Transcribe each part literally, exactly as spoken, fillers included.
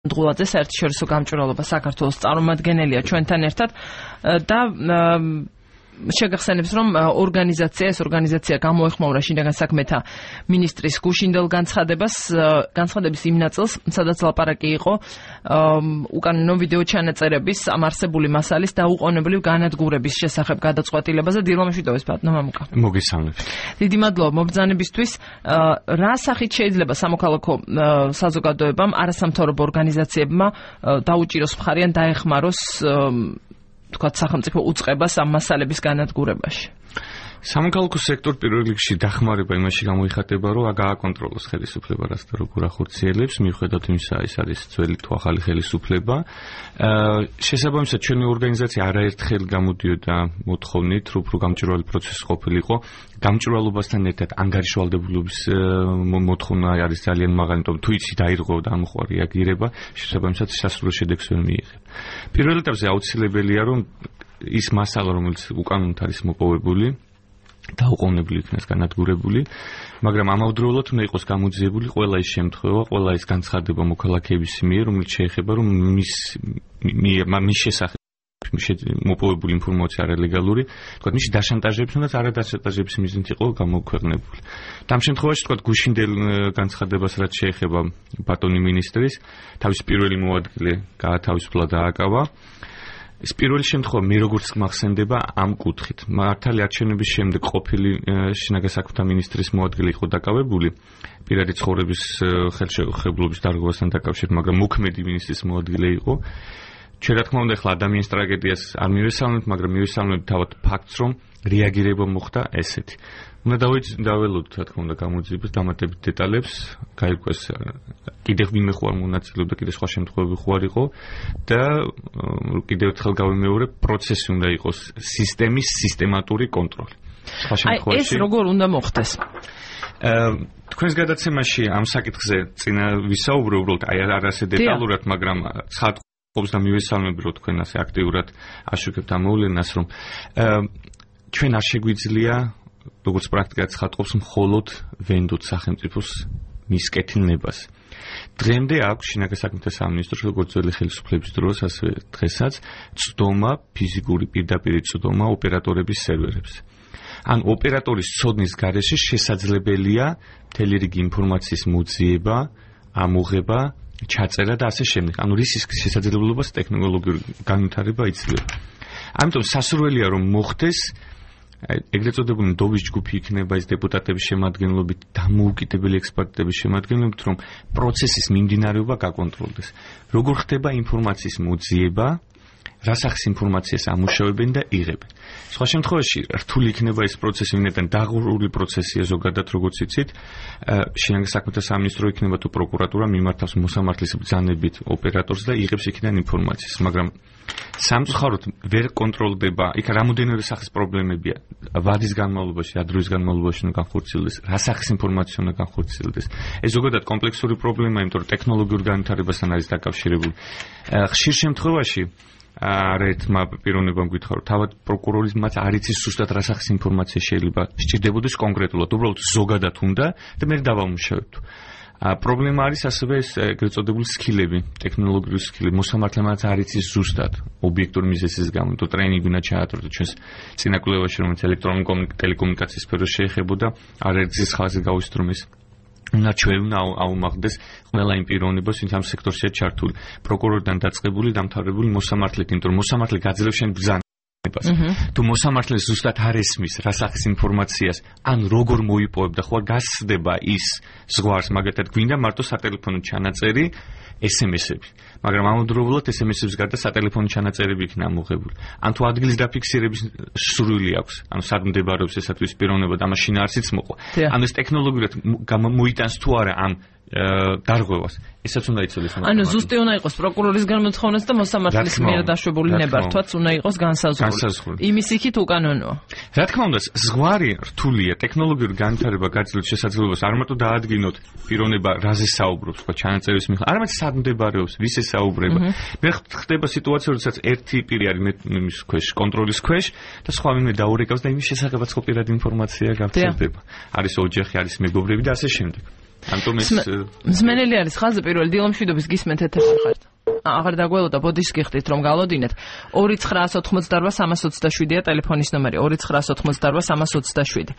დღულაძე საერთაშორისო გამჭვირვალობა საქართველოს წარმომადგენელია ჩვენთან ერთად და შეგახსენებს რომ ორგანიზაცია ეს ორგანიზაცია გამოეხმაურა შინაგან საქმეთა მინისტრის გუშინდელ განცხადებას განცხადების იმ ნაწილს სადაც ლაპარაკი იყო უკანონო ვიდეო ჩანაწერების ამ არსებული მასალის დაუყოვნებლივ განადგურების შესახებ გადაწყვეტილებაზე დილომშვიდობის ბატონო მამუკა მოგესალმებით დიდი მადლობა მობრძანებისთვის რა სახით შეიძლება სამოქალაქო საზოგადოებამ არასამთავრობო ორგანიზაციებმა დაუჭიროს მხარი ან დაეხმაროს თქვათ სახელმწიფო უწყებას ამ მასალების განადგურებაში. სამოქალაქო სექტორ პირველ რიგში დახმარება იმაში გამოიხატება, რომ გააკონტროლოს ხელისუფლება რაც და როგორ ახორციელებს, მიუხედავად იმისა, ეს არის ძველი თუ ახალი ხელისუფლება. შესაბამისად, ჩვენი ორგანიზაცია არაერთხელ გამოდიოდა მოთხოვნით, რომ უფრო გამჭვირვალე პროცესი ყოფილიყო. გამჭვირვალობასთან ერთად ანგარიშვალდებულობის მოთხოვნა არის ძალიან მაღალი, იმიტომ თუ იცი დაირღვა და ამოყვა რეაგირება, შესაბამისად სასურველ შედეგს ვერ მიიღებ. პირველ ეტაპზე აუცილებელია, რომ ის მასალა, რომელიც უკანონოდ არის მოპოვებული, დაუყოვნებლივ იქნას განადგურებული, მაგრამ ამავდროულად უნდა იყოს გამოძიებული ყველა ის შემთხვევა, ყველა ის განცხადება მოქალაქეების მიერ, რომელიც შეეხება, რომ მის მის შესახებ მოპოვებული ინფორმაცია არალეგალური, თქვათ, მისი დაშანტაჟების, თუნდაც არადაშანტაჟების მიზნით იყო გამოქვეყნებული. და ამ შემთხვევაში, თქვათ, გუშინდელ განცხადებას რაც შეეხება ბატონი მინისტრის, თავის პირველი მოადგილე გაათავისუფლა და დააკავა. ეს პირველი შემთხვევა მე როგორც მახსენდება ამ კუთხით. მართალი არჩევნების შემდეგ ყოფილი შინაგან საქმეთა მინისტრის მოადგილე იყო დაკავებული პირადი ცხოვრების ხელშეუხებლობის დარღვევასთან დაკავშირებით, მაგრამ მოქმედი მინისტრის მოადგილე იყო. ჩვენ რა თქმა უნდა ახლა ადამიანის ტრაგედიას არ მივესალმებთ, მაგრამ მივესალმებთ თავად ფაქტს, რომ რეაგირება მოხდა ესეთი. უნდა დაველოდოთ, რა თქმა უნდა, გამოძიებას, დამატებით დეტალებს, გაირკვეს კიდევ ვინმე ხო არ მონაწილეობდა, კიდევ სხვა შემთხვევები ხო არ იყო და კიდევ ერთხელ გავიმეორებ, პროცესი უნდა იყოს სისტემის სისტემატური კონტროლი. სხვა შემთხვევაში ეს როგორ უნდა მოხდეს? თქვენს გადაცემაში ამ საკითხზე წინა ვისაუბრე უბრალოდ აი არ ასე დეტალურად, მაგრამ ცხად ყოფს და მივესალმები, რომ თქვენ ასე აქტიურად აშუქებთ ამ მოვლენას, რომ ჩვენ არ შეგვიძლია როგორც პრაქტიკად ცხადყოფს მხოლოდ ვენდოთ სახელმწიფოს მის კეთილნებას. დღემდე აქვს შინაგან საქმეთა სამინისტროს როგორც ძველი ხელისუფლების დროს, ასე დღესაც წვდომა, ფიზიკური პირდაპირ წვდომა ოპერატორების სერვერებზე. ან ოპერატორის ცოდნის გარეშე შესაძლებელია მთელი რიგი ინფორმაციის მოძიება, ამოღება, ჩაწერა და ასე შემდეგ. ანუ რისის შესაძლებლობას ტექნოლოგიური განვითარება იძლევა. ამიტომ სასურველია რომ მოხდეს ეგრეთ წოდებული ნდობის ჯგუფი იქნება ეს დეპუტატების შემადგენლობით, დამოუკიდებელი ექსპერტების შემადგენლობით, რომ პროცესის მიმდინარეობა გაკონტროლდეს. როგორ ხდება ინფორმაციის მოძიება, რა სახის ინფორმაციას ამუშავებენ და იღებენ. სხვა შემთხვევაში რთული იქნება ეს პროცესი, ვინაიდან დაღურული პროცესია ზოგადად, როგორც იცით, შინაგან საქმეთა სამინისტრო იქნება თუ პროკურატურა მიმართავს მოსამართლის ბრძანებით ოპერატორს და იღებს იქიდან ინფორმაციას, მაგრამ სამწუხაროდ ვერ კონტროლდება, იქ რამოდენიმე სახის პრობლემებია. ვადის განმავლობაში, ადრევის განმავლობაში უნდა განხორციელდეს, რა სახის ინფორმაცია უნდა განხორციელდეს. ეს ზოგადად კომპლექსური პრობლემაა, იმიტომ რომ ტექნოლოგიურ განვითარებასთან არის დაკავშირებული. ხშირ შემთხვევაში არაერთმა პიროვნებამ გითხარო, თავად პროკურორის მათ არ იცის ზუსტად რა სახის ინფორმაცია შეიძლება სჭირდებოდეს კონკრეტულად, უბრალოდ ზოგადად უნდა და მე დავამუშავებთ. პრობლემა არის ასევე ეს ეგრეთ წოდებული სკილები, ტექნოლოგიური სკილები, მოსამართლემაც არ იცის ზუსტად ობიექტური მიზეზის გამო, თუ ტრეინინგი უნდა ჩაატაროთ ჩვენს წინა კვლევაში, რომელიც ელექტრონული ტელეკომუნიკაციის სფეროს შეეხებოდა, არაერთის ხაზი გავისტრომეს. უნდა ჩვენ აუმაღლდეს ყველა იმ პიროვნებას, ვინც ამ სექტორშია ჩართული, პროკურორიდან დაწყებული, დამთავრებული მოსამართლეთ, იმიტომ რომ მოსამართლე გაძლევს შენ ბრძანებას. თუ მოსამართლე ზუსტად არ ესმის რა სახის ინფორმაციას, ან როგორ მოიპოვებ და ხო არ გასცდება ის ზღვარს, მაგათად გვინდა მარტო სატელეფონო ჩანაწერი, ეს ემ ესები. მაგრამ ამავდროულად ეს ემ ესების გარდა სატელეფონო ჩანაწერები იქნა ამოღებული. ან თუ ადგილის დაფიქსირების სურვილი აქვს, ანუ სად მდებარეობს ესათვის პიროვნება და მაშინ არსიც მოყვა. ანუ ეს ტექნოლოგიურად მოიტანს თუ არა ამ დარღვევას. ესაც უნდა იცოდეს. ანუ ზუსტი უნდა იყოს პროკურორის განმოთხოვნაც და მოსამართლის მიერ დაშვებული ნებართვაც უნდა იყოს განსაზღვრული. იმის იქით უკანონოა. რა თქმა უნდა, ზღვარი რთულია, ტექნოლოგიური განვითარება გაძლევს შესაძლებლობას არ მარტო დაადგინოთ პიროვნება რაზე საუბრობს, ხო, ჩანაწერის მიხედვით, არამედ სად მდებარეობს, ვის ესაუბრება. მე ხდება სიტუაცია, როდესაც ერთი პირი არის მის ქვეშ, კონტროლის ქვეშ და სხვა ვინმე დაურეკავს და იმის შესახებაც ხო პირადი ინფორმაცია გავრცელდება. არის ოჯახი, არის მეგობრები და ასე შემდეგ. ამიტომ ეს მსმენელი არის ხაზზე პირველი დილომშვიდობის გისმენთ ეთერში ხართ. აღარ დაგველოდა ბოდიშს გიხდით რომ გალოდინეთ ორი ცხრაას ოთხმოცდარბა სამას ოცდაშვიდია ტელეფონის ნომერი ორი ცხრაას ოთხმოცდარბა სამას ოცდაშვიდი.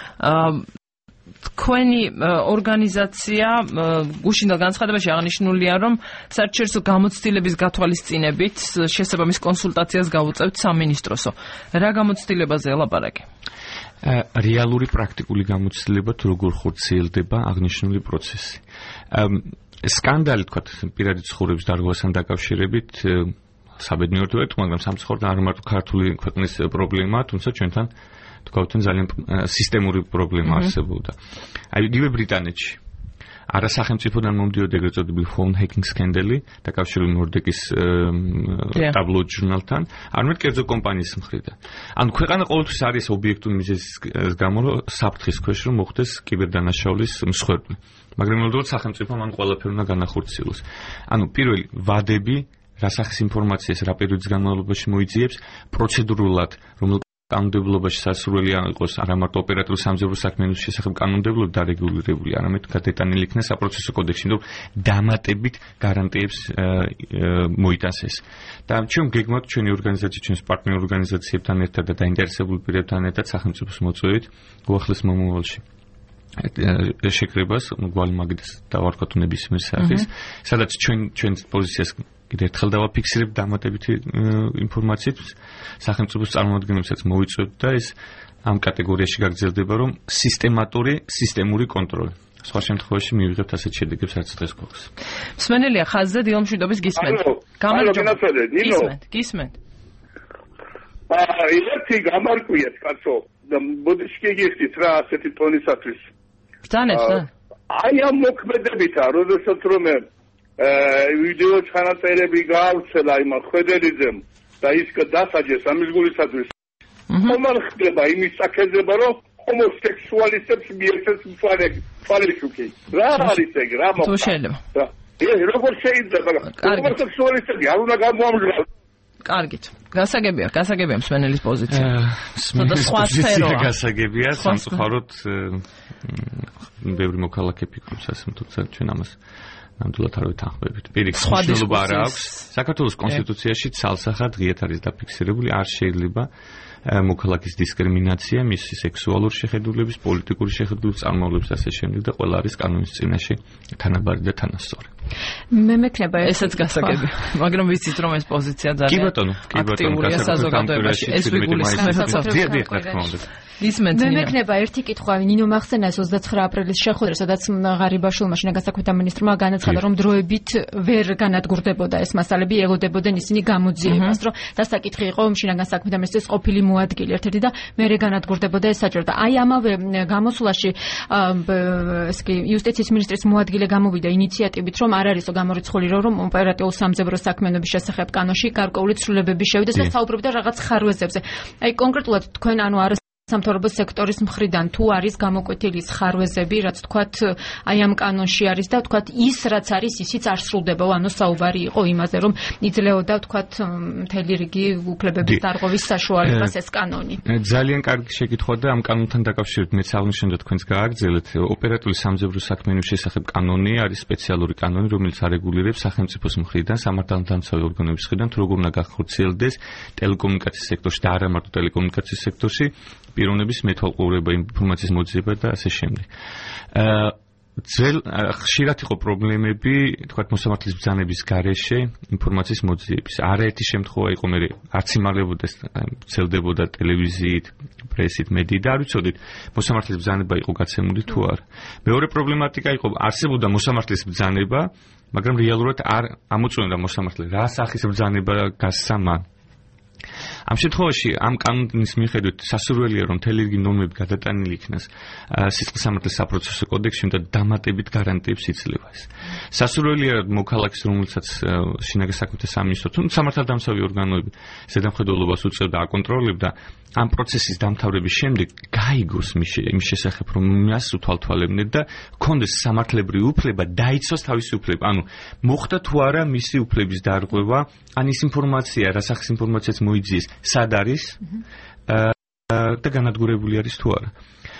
თქვენი ორგანიზაცია გუშინდელ განცხადებაში აღნიშნულია რომ საერთაშორისო გამოცდილების გათვალისწინებით შესაბამის კონსულტაციას გაუწევთ სამინისტროსო. რა გამოცდილებაზე ელაპარაკი? რეალური პრაქტიკული გამოცდილება თუ როგორ ხორციელდება აღნიშნული პროცესი. სკანდალი თქვა პირადი ცხოვრების დარღვევასთან დაკავშირებით საბედნიეროდ ვერთ, მაგრამ სამწუხაროდ არ მარტო ქართული ქვეყნის პრობლემაა, თუმცა ჩვენთან თქვათ ძალიან სისტემური პრობლემა არსებობდა. აი იგივე ბრიტანეთში არასახელმწიფოდან მომდიოდა ეგრეთ წოდებული phone hacking სკანდალი დაკავშირებული ნორდეკის ტაბლოიდ ჟურნალთან, არამედ კერძო კომპანიის მხრიდან. ანუ ქვეყანა ყოველთვის არის ობიექტური მიზეზის გამო საფრთხის ქვეშ რომ მოხდეს კიბერდანაშაულის მსხვერპლი. მაგრამ ნამდვილად სახელმწიფო მან ყველაფერი უნდა განახორციელოს. ანუ პირველი ვადები, რასახის ინფორმაციას რა პერიოდის განმავლობაში მოიძიებს, პროცედურულად, რომ კანონმდებლობაში სასურველი იყოს არა მარტო ოპერატიული სამზევრო საქმიანობის შესახებ კანონმდებლობა დარეგულირებული, არამედ გადატანილი იქნა საპროცესო კოდექსში, რომ დამატებით გარანტიებს მოიტანს ეს. და ჩვენ გეგმავთ ჩვენი ორგანიზაცია, ჩვენს პარტნიორ ორგანიზაციებთან ერთად და დაინტერესებულ პირებთან ერთად სახელმწიფოს მოწვევით უახლეს მომავალში შეკრებას, გვალი მაგდას დავარქვათ ნებისმიერ სახის, სადაც ჩვენ ჩვენ პოზიციას კიდევ ერთხელ დავაფიქსირებ დამატებითი ინფორმაციით სახელმწიფოს წარმომადგენლებსაც მოვიწვევთ და ეს ამ კატეგორიაში გაგრძელდება, რომ სისტემატური სისტემური კონტროლი. სხვა შემთხვევაში მივიღებთ ასეთ შედეგებს, რაც დღეს გვაქვს. მსმენელია ხაზზე დილომშვიდობის გისმენთ. გამარჯობა. გისმენთ, გისმენთ. აა, ერთი გამარკვიეთ, კაცო. ბოდიშკი გიხდით რა ასეთი ტონისათვის. ბრძანეთ რა? აი ამ მოქმედებითა, როდესაც რომ ვიდეო ჩანაწერები გაავრცელა იმ ხვედელიძემ და ის დასაჯეს ამის გულისათვის. ხომარ ხდება იმის საკითხება, რომ ჰომოსექსუალისტებს მიერთებს თვალეშუქი. რა არის ეგ, რა მოხდა? თუ შეიძლება. ეს როგორ შეიძლება? ჰომოსექსუალისტები არ უნდა გამოამჟღავნოს. კარგით. გასაგებია, გასაგებია მსმენელის პოზიცია. მსმენელის პოზიცია გასაგებია, სამწუხაროდ ბევრი მოქალაქე ფიქრობს ასე, თუმცა ჩვენ ამას ნამდვილად არ ვეთანხმებით. პირიქით, მნიშვნელობა არ აქვს. საქართველოს კონსტიტუციაში ცალსახად ღიად არის დაფიქსირებული, არ შეიძლება მოქალაქის დისკრიმინაცია, მისი სექსუალური შეხედულების, პოლიტიკური შეხედულების, წარმომავლობის ასე შემდეგ და ყველა არის კანონის წინაშე თანაბარი და თანასწორი. მე მექნება ესეც გასაგებია, მაგრამ ვიცით რომ ეს პოზიცია ძალიან აქტიურია საზოგადოებაში. ეს ვიგულისხმებთ. დიახ, დიახ, რა თქმა უნდა. ისმენთ. მე მექნება ერთი კითხვა ნინო მახსენას ოცდაცხრა აპრილის შეხვედრა, სადაც ღარიბაშვილმა შინაგან საქმეთა მინისტრმა განაცხადა, რომ დროებით ვერ განადგურდებოდა ეს მასალები, ელოდებოდნენ ისინი გამოძიებას, რომ დასაკითხი იყო შინაგან საქმეთა მინისტრის ყოფილი მოადგილე ერთ-ერთი და მერე განადგურდებოდა ეს საჭირო. და აი ამავე გამოსვლაში ეს კი იუსტიციის მინისტრის მოადგილე გამოვიდა ინიციატივით, რომ არ არისო გამორიცხული რომ ოპერატიულ სამძებრო საქმიანობის შესახებ კანონში გარკვეული ცვლილებები შევიდეს და საუბრობდა რაღაც ხარვეზებზე. აი კონკრეტულად თქვენ ანუ არა სამთავრობო სექტორის მხრიდან თუ არის გამოკვეთილი ხარვეზები, რაც თქვათ აი ამ კანონში არის და თქვათ ის რაც არის ისიც არ სრულდება, ანუ საუბარი იყო იმაზე, რომ იძლეოდა თქვათ მთელი რიგი უფლებების დარღვევის საშუალებას ეს კანონი. ძალიან კარგი შეკითხვა და ამ კანონთან დაკავშირებით მეც აღნიშნე თქვენს გააგრძელეთ. ოპერატიული სამძებრო საქმიანობის შესახებ კანონი არის სპეციალური კანონი, რომელიც არეგულირებს სახელმწიფოს მხრიდან, სამართალდამცავი ორგანოების მხრიდან თუ როგორ უნდა გახორციელდეს ტელეკომუნიკაციის სექტორში და არა მარტო ტელეკომუნიკაციის სექტორში პიროვნების მეთვალყურება, ინფორმაციის მოძიება და ასე შემდეგ. აა ძველ ხშირად იყო პრობლემები, თქვათ მოსამართლის ბრძანების გარეშე ინფორმაციის მოძიების. არაერთი შემთხვევა იყო, მე არც იმაღლებოდა, ვრცელდებოდა ტელევიზიით, პრესით, მედიით და არ ვიცოდით, მოსამართლის ბრძანება იყო გაცემული თუ არა. მეორე პრობლემატიკა იყო, არსებობდა მოსამართლის ბრძანება, მაგრამ რეალურად არ ამოწმებდა მოსამართლე რა სახის ბრძანება გასცა მან. ამ შემთხვევაში ამ კანონის მიხედვით სასურველია რომ მთელი რიგი ნორმები გადატანილი იქნას სისხლის სამართლის საპროცესო კოდექსში და დამატებით გარანტიებს იძლევა ეს. სასურველია მოქალაქის რომელსაც შინაგან საქმეთა სამინისტრო თუ სამართალდამცავი ორგანოები ზედამხედველობას უწევდა აკონტროლებდა ამ პროცესის დამთავრების შემდეგ გაიგოს მის შესახებ რომ მას უთვალთვალებდნენ და ჰქონდეს სამართლებრივი უფლება დაიცვას თავისი უფლება. ანუ მოხდა თუ არა მისი უფლების დარღვევა, ან ის ინფორმაცია, რა სახის ინფორმაციაც მოიძიეს, სად არის და განადგურებული არის თუ არა.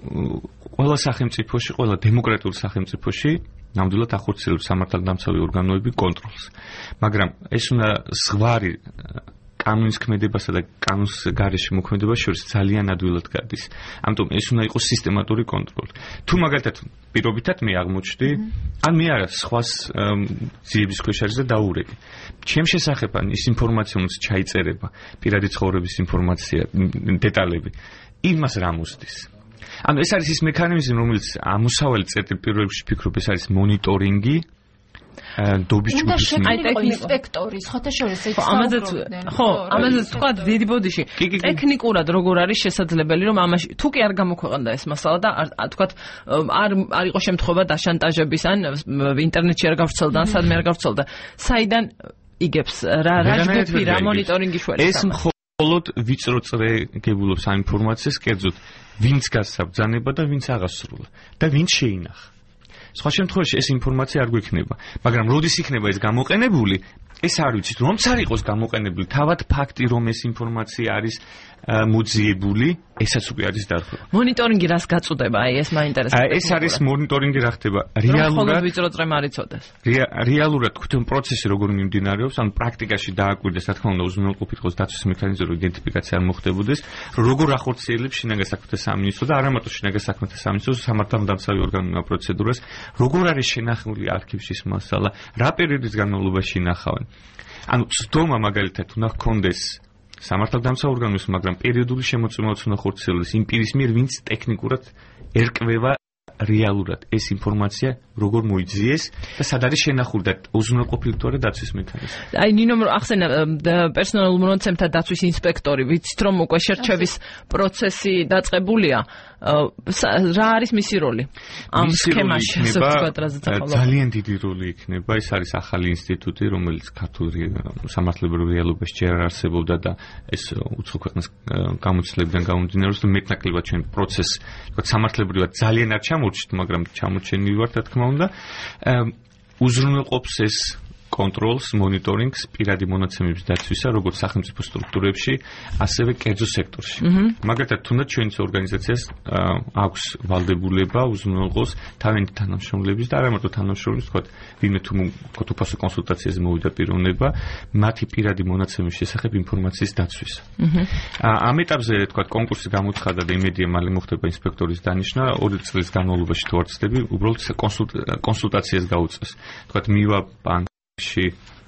ყველა სახელმწიფოში, ყველა დემოკრატიულ სახელმწიფოში ნამდვილად ახორციელებს სამართალდამცავი ორგანოები კონტროლს. მაგრამ ეს უნდა ზღვარი კანონის ქმედებასა და კანონის გარეშე მოქმედებას შორის ძალიან ადვილად გადის. ამიტომ ეს უნდა იყოს სისტემატური კონტროლი. თუ მაგალითად პირობითად მე აღმოჩნდი, ან მე არა სხვას ძიების ქვეშ არის და დაურეკე. ჩემ შესახებ ან ის ინფორმაცია, რომელიც ჩაიწერება, პირადი ცხოვრების ინფორმაცია, დეტალები, იმას რა მოსდის. ანუ ეს არის ის მექანიზმი, რომელიც ამოსავალი წერტილ პირველში ფიქრობ, ეს არის მონიტორინგი. დობის ჯგუფის ინსპექტორის ხოთა შორის ეს ამაზეც ხო ამაზეც თქვა დიდი ბოდიში ტექნიკურად როგორ არის შესაძლებელი რომ ამაში თუ კი არ გამოქვეყნდა ეს მასალა და თქვა არ არ იყო შემთხვევა დაშანტაჟების ან ინტერნეტში არ გავრცელდა ან სადმე არ გავრცელდა საიდან იგებს რა რა ჯგუფი რა მონიტორინგი შუალით ეს მხოლოდ ვიწრო წრეგებულობს ამ ინფორმაციას კერძოდ ვინც გასაბრძანება და ვინც აღასრულა და ვინც შეინახა სხვა შემთხვევაში ეს ინფორმაცია არ გვექნება, მაგრამ როდის იქნება ეს გამოყენებული, ეს არ ვიცით, რომც არ იყოს გამოყენებული, თავად ფაქტი, რომ ეს ინფორმაცია არის მოძიებული, ესაც უკვე არის დარღვევა. მონიტორინგი რას გაწუდება? აი ეს მაინტერესებს. ეს არის მონიტორინგი რა ხდება? რეალურად ვიწრო წრე მარიცოდეს. რეალურად თვითონ პროცესი როგორ მიმდინარეობს, ან პრაქტიკაში დააკვირდეს, რა თქმა უნდა, უზრუნველყოფით იყოს დაცვის მექანიზმი, რომ იდენტიფიკაცია არ მოხდებოდეს, როგორ ახორციელებს შინაგან საქმეთა სამინისტრო და არა მარტო შინაგან საქმეთა სამინისტრო, სამართალდამცავი ორგანოა პროცედურას, როგორ არის შენახული არქივში ეს მასალა, რა პერიოდის განმავლობაში ინახავენ. ანუ ცდომა მაგალითად უნდა ჰქონდეს სამართალდამცავ ორგანოს, მაგრამ პერიოდული შემოწმებაც უნდა ხორციელდეს იმ პირის მიერ, ვინც ტექნიკურად ერკვევა რეალურად ეს ინფორმაცია როგორ მოიძიეს და სად არის შენახული და უზრუნველყოფილი თუ არა დაცვის მექანიზმი. აი ნინო ახსენა პერსონალურ მონაცემთა დაცვის ინსპექტორი, ვიცით რომ უკვე შერჩევის პროცესი დაწყებულია. რა არის მისი როლი? ამ სქემაში ასე ვთქვათ, რაზეც ახლა ძალიან დიდი როლი იქნება. ეს არის ახალი ინსტიტუტი, რომელიც ქართულ სამართლებრივ რეალობაში ჯერ არ არსებობდა და ეს უცხო ქვეყნის გამოცდილებიდან გამომდინარეობს და მეტნაკლებად ჩვენ პროცესს ვთქვათ სამართლებრივად ძალიან არ ჩამორჩით, მაგრამ ჩამორჩენილი ვართ, რა თქმა უნდა. უზრუნველყოფს ეს კონტროლს, მონიტორინგს, პირადი მონაცემების დაცვისა, როგორც სახელმწიფო სტრუქტურებში, ასევე კერძო სექტორში. მაგალითად, თუნდაც ჩვენს ორგანიზაციას აქვს ვალდებულება უზრუნველყოს თავიანთი თანამშრომლების და არა მარტო თანამშრომლების, თქვათ, ვინმე თუ თქვათ უფასო კონსულტაციაზე მოვიდა პიროვნება, მათი პირადი მონაცემების შესახებ ინფორმაციის დაცვისა. ამ ეტაპზე, თქვათ, კონკურსი გამოცხადდა და იმედია მალე მოხდება ინსპექტორის დანიშვნა, ორი წლის განმავლობაში თუ არ ვცდები, უბრალოდ კონსულტაციას გაუწევს. თქვათ, მივა ბანკ ში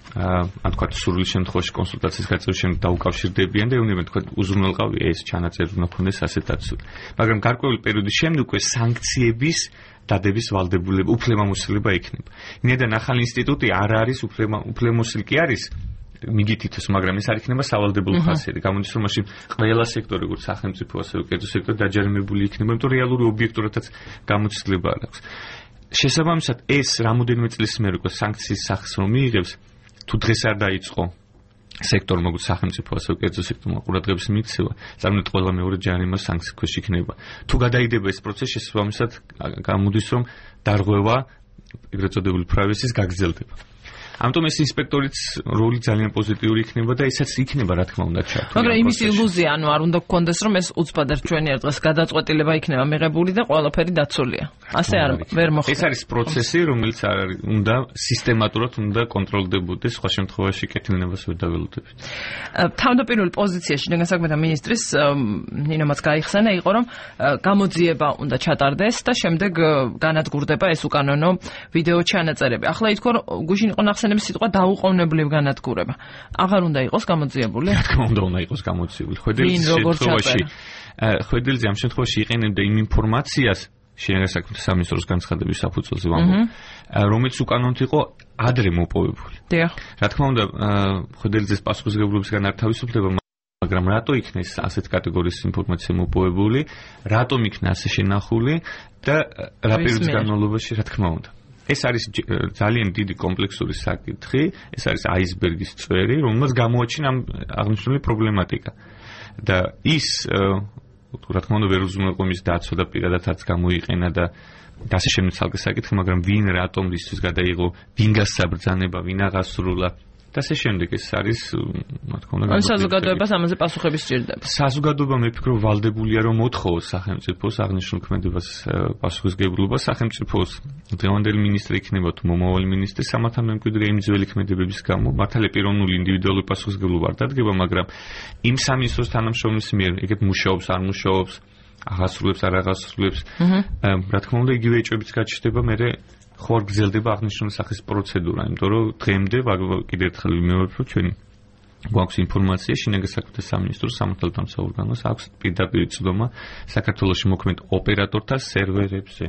ან თქვა სურვილის შემთხვევაში კონსულტაციის გაწევის შემდეგ დაუკავშირდებიან და ეუბნებიან თქვა უზრუნველყავი ეს ჩანაწერი უნდა ქონდეს ასეთ დაცული. მაგრამ გარკვეული პერიოდის შემდეგ უკვე სანქციების დადების ვალდებულება, უფლებამოსილება იქნება. ინედან ახალი ინსტიტუტი არ არის უფლებამოსილი კი არის მიგითითოს, მაგრამ ეს არ იქნება სავალდებულო ხასიათი. გამოდის რომ მაშინ ყველა სექტორი, როგორც სახელმწიფო, ასევე კერძო სექტორი დაჯერმებული იქნება, იმიტომ რეალური ობიექტურადაც გამოცდილება არ აქვს. შესაბამისად ეს რამოდენიმე წლის მერე უკვე სანქციის სახეს რომ მიიღებს, თუ დღეს არ დაიწყო სექტორმა, როგორც სახელმწიფო, ასევე კერძო სექტორმა ყურადღების მიქცევა, წარმოიდგინეთ ყველა მეორე ჯარიმა სანქციის ქვეშ იქნება. თუ გადაიდება ეს პროცესი, შესაბამისად გამოდის რომ დარღვევა, ეგრეთ წოდებული privacy-ის გაგრძელდება. ამიტომ ეს ინსპექტორის როლი ძალიან პოზიტიური იქნება და ესაც იქნება რა თქმა უნდა ჩართული. მაგრამ იმის ილუზია, ანუ არ უნდა გქონდეს რომ ეს უცბად ჩვენი ერთ დღეს გადაწყვეტილება იქნება მიღებული და ყველაფერი დაცულია. ასე არ ვერ მოხდება. ეს არის პროცესი, რომელიც არ არის უნდა სისტემატურად უნდა კონტროლდებოდეს, სხვა შემთხვევაში კეთილნებას ვერ დაველოდებით. თავდაპირველი პოზიციაში შინაგან საქმეთა მინისტრის ნინომაც გაიხსენა იყო რომ გამოძიება უნდა ჩატარდეს და შემდეგ განადგურდება ეს უკანონო ვიდეო ჩანაწერები. ახლა ითქვა რომ გუშინ იყო ნახსენების სიტყვა დაუყოვნებლივ განადგურება. აღარ უნდა იყოს გამოძიებული? რა თქმა უნდა უნდა იყოს გამოძიებული. ხვედრილის შემთხვევაში ხვედრილზე ამ შემთხვევაში იყენებდა იმ ინფორმაციას შინაგან საქმეთა სამინისტროს განცხადების საფუძველზე ვამბობ, რომელიც უკანონოდ იყო ადრე მოპოვებული. დიახ. რა თქმა უნდა, ხვედრილზეს პასუხისმგებლობისგან არ თავისუფლდება, მაგრამ რატო იქნა ეს ასეთ კატეგორიის ინფორმაცია მოპოვებული, რატომ იქნა ასე შენახული და რა პერიოდის განმავლობაში, რა თქმა უნდა. ეს არის ძალიან დიდი კომპლექსური საკითხი, ეს არის აისბერგის წვერი, რომელსაც გამოაჩინა აღნიშნული პრობლემატიკა. და ის რა თქმა უნდა ვერ უზრუნველყოფის დაცვა და პირადად არც გამოიყენა და ასე შემდეგ ცალკე საკითხი, მაგრამ ვინ რატომ რისთვის გადაიღო, ვინ გასაბრძანება, ვინ აღასრულა და ასე შემდეგ ეს არის რა თქმა უნდა საზოგადოებას ამაზე პასუხები სჭირდება. საზოგადოება მე ფიქრობ ვალდებულია რომ მოთხოვოს სახელმწიფოს აღნიშნულ ქმედებას პასუხისგებლობას სახელმწიფოს დღევანდელი მინისტრი იქნება თუ მომავალი მინისტრი სამართალ მემკვიდრე იმ ძველი ქმედებების გამო მართალია პიროვნული ინდივიდუალური პასუხისგებლობა არ დადგება, მაგრამ იმ სამინისტროს თანამშრომლის მიერ ეგეთ მუშაობს არ მუშაობს აღასრულებს არ აღასრულებს რა თქმა უნდა იგივე ეჭვებიც გაჩნდება მე ხო არ გრძელდება აღნიშნული სახის პროცედურა, იმიტომ რომ დღემდე კიდევ ერთხელ ვიმეორებ ჩვენ გვაქვს ინფორმაცია შინაგან საქმეთა სამინისტროს სამართალდამცავ ორგანოს აქვს პირდაპირ ცდომა საქართველოში მოქმედ ოპერატორთა სერვერებზე.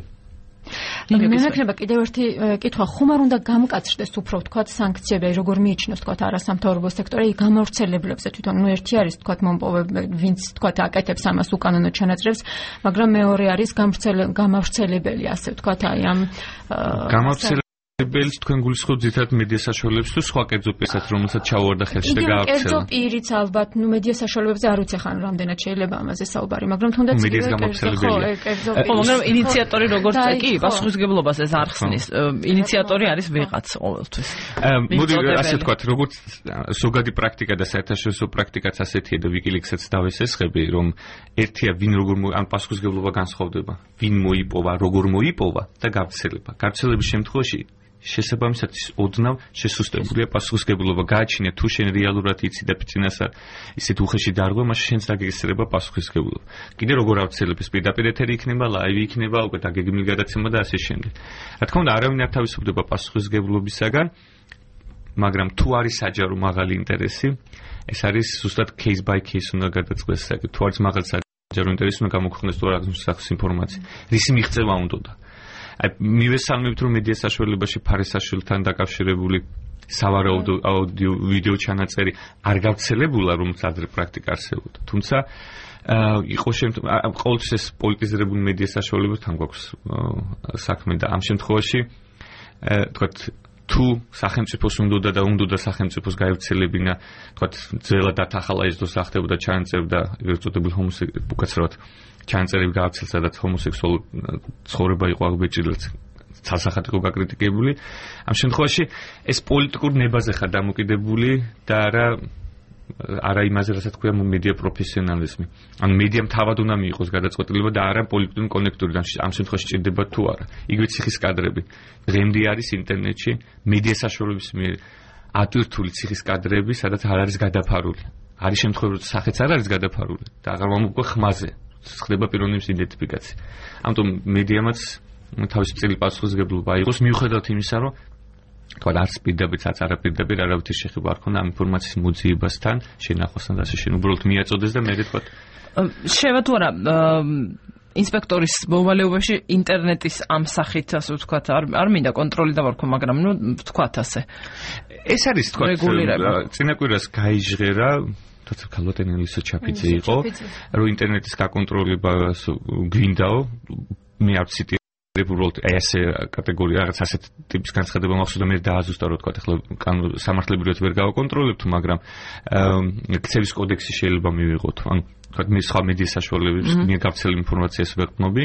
მე მექნება კიდევ ერთი კითხვა, ხომ არ უნდა გამკაცრდეს უფრო ვთქვათ სანქციები, როგორ მიიჩნევს ვთქვათ არასამთავრობო სექტორი გამავრცელებლებზე თვითონ, ნუ ერთი არის ვთქვათ მომპოვები, ვინც ვთქვათ აკეთებს ამას უკანონო ჩანაწერებს, მაგრამ მეორე არის გამავრცელებელი, ასე ვთქვათ, აი ამ გამავრცელებელი ბელს თქვენ გულისხმობთ ძირითადად მედია საშუალებებს თუ სხვა კერძო პირსაც რომელსაც ჩაუვარდა ხელში და გააქცელა. კერძო პირიც ალბათ, ნუ მედია საშუალებებზე არ ვიცი ხან რამდენად შეიძლება ამაზე საუბარი, მაგრამ თუნდაც მედიის გამავრცელებელია. ხო, მაგრამ ინიციატორი როგორც კი პასუხისგებლობას ეს არ ხსნის. ინიციატორი არის ვიღაც ყოველთვის. მოდი ასე ვთქვათ, როგორც ზოგადი პრაქტიკა და საერთაშორისო პრაქტიკაც ასეთია და ვიკილიქსაც დავესესხები, რომ ერთია ვინ როგორ ან პასუხისგებლობა განსხვავდება, ვინ მოიპოვა, როგორ მოიპოვა და გავრცელება. გავრცელების შემთხვევაში შესაბამისად ოდნავ შესუსტებულია პასუხისგებლობა. გააჩინე თუ შენ რეალურად იცი და ფიცინასა ისეთ უხეში დარღვა, მაშინ შენც დაგეგისრება პასუხისგებლობა. კიდე როგორ ავცელებს პირდაპირ ეთერი იქნება, ლაივი იქნება, უკვე დაგეგმილი გადაცემა და ასე შემდეგ. რა თქმა უნდა, არავინ არ თავისუფლდება პასუხისგებლობისაგან, მაგრამ თუ არის საჯარო მაღალი ინტერესი, ეს არის ზუსტად case by case უნდა გადაწყდეს. თუ არის მაღალი საჯარო ინტერესი, უნდა გამოქვეყნდეს თუ არ აქვს სახის ინფორმაცია. რის მიღწევა უნდოდა. აი მივესალმებით რომ მედია საშუალებაში ფარისაშვილთან დაკავშირებული სავარაუდო აუდიო ვიდეო ჩანაწერი არ გავრცელებულა, რომელიც ადრე პრაქტიკა არსებობდა. თუმცა იყო შემთხვევა ყოველთვის ეს პოლიტიზირებული მედია საშუალებებთან გვაქვს საქმე და ამ შემთხვევაში თქვათ თუ სახელმწიფოს უნდოდა და უნდოდა სახელმწიფოს გაევრცელებინა თქვათ ძველად ათახალა ეს დრო სახდებოდა ჩანაწერდა ეგრეთ წოდებული ჰომოსექსუალური უკაცრავად ჩანაწერები გააცელა, სადაც ჰომოსექსუალური ცხოვრება იყო აღბეჭდილად ცალსახად იყო გაკრიტიკებული. ამ შემთხვევაში ეს პოლიტიკურ ნებაზე ხარ დამოკიდებული და არა არა იმაზე, რასაც ქვია მედია პროფესიონალიზმი. ან მედიამ თავად უნდა მიიღოს გადაწყვეტილება და არა პოლიტიკური კონექტური. ამ შემთხვევაში ჭირდება თუ არა. იგივე ციხის კადრები. დღემდე არის ინტერნეტში მედია საშუალებების მიერ ატვირთული ციხის კადრები, სადაც არ არის გადაფარული. არის შემთხვევები, რომ სახეც არ არის გადაფარული და აღარ მომუქვა ხმაზე. ხდება პიროვნების იდენტიფიკაცია. ამიტომ მედიამაც თავისი წილი პასუხისგებლობა აიღოს მიუხედავად იმისა, რომ თქვა არც პირდაპირ არც არაპირდაპირ არავითარ შეხება არ ქონდა ამ ინფორმაციის მოძიებასთან, შენახვასთან და ასე შენ უბრალოდ მიაწოდეს და მე თქვა შევა თუ არა ინსპექტორის მოვალეობაში ინტერნეტის ამ სახით ასე ვთქვათ არ არ მინდა კონტროლი დავარქვა, მაგრამ ნუ ვთქვათ ასე. ეს არის თქვა წინაკვირას გაიჟღერა თორსა ქალბატონელისა ჩაფიძე იყო, რომ ინტერნეტის გაკონტროლება გვინდაო, მე არ ვციტირებ უბრალოდ ესე კატეგორია რაღაც ასეთ ტიპის განცხადება მახსოვს და მე დააზუსტა რომ თქვა ახლა სამართლებრივად ვერ გავაკონტროლებთ, მაგრამ ქცევის კოდექსი შეიძლება მივიღოთ. ანუ თქვა მე სხვა მედია საშუალებების მიერ გავრცელებული ინფორმაციას ვეყნობი.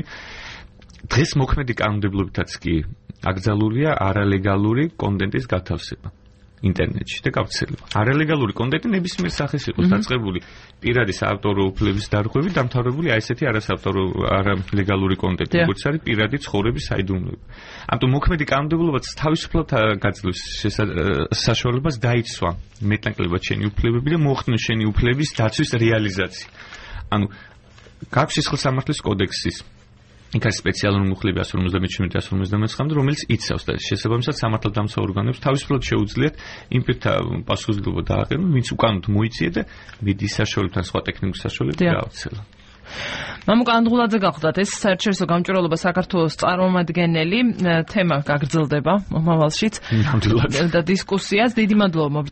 დღეს მოქმედი კანონმდებლობითაც კი აკრძალულია არალეგალური კონტენტის გათავსება ინტერნეტში და გავრცელება. არალეგალური კონტენტი ნებისმიერ სახეს იყოს დაწყებული პირადი საავტორო უფლების დარღვევით დამთავრებული აი ესეთი არასაავტორო არალეგალური კონტენტი, როგორც არის პირადი ცხოვრების საიდუმლოება. ამიტომ მოქმედი კანონმდებლობაც თავისუფლად გაძლევს საშუალებას დაიცვა მეტნაკლებად შენი უფლებები და მოახდინოს შენი უფლების დაცვის რეალიზაცია. ანუ გაქვს სისხლსამართლის კოდექსის იქ არის სპეციალური მუხლები εκατს ორმოცდამეჩვიდმეტი εκατს ორმოცდამეცხრამეტე, რომელიც იცავს და შესაბამისად სამართალდამცავ ორგანოებს თავისუფლად შეუძლიათ იმ პირთა პასუხისმგებლობა დააყენონ, ვინც უკანონოდ მოიწია და მედიის საშუალებთან სხვა ტექნიკური საშუალებები გაავრცელა. მამუკა ანდღულაძე გახლდათ, ეს საერთაშორისო გამჭვირვალობა საქართველოს წარმომადგენელი, თემა გაგრძელდება მომავალშიც და დისკუსიას. დიდი მადლობა.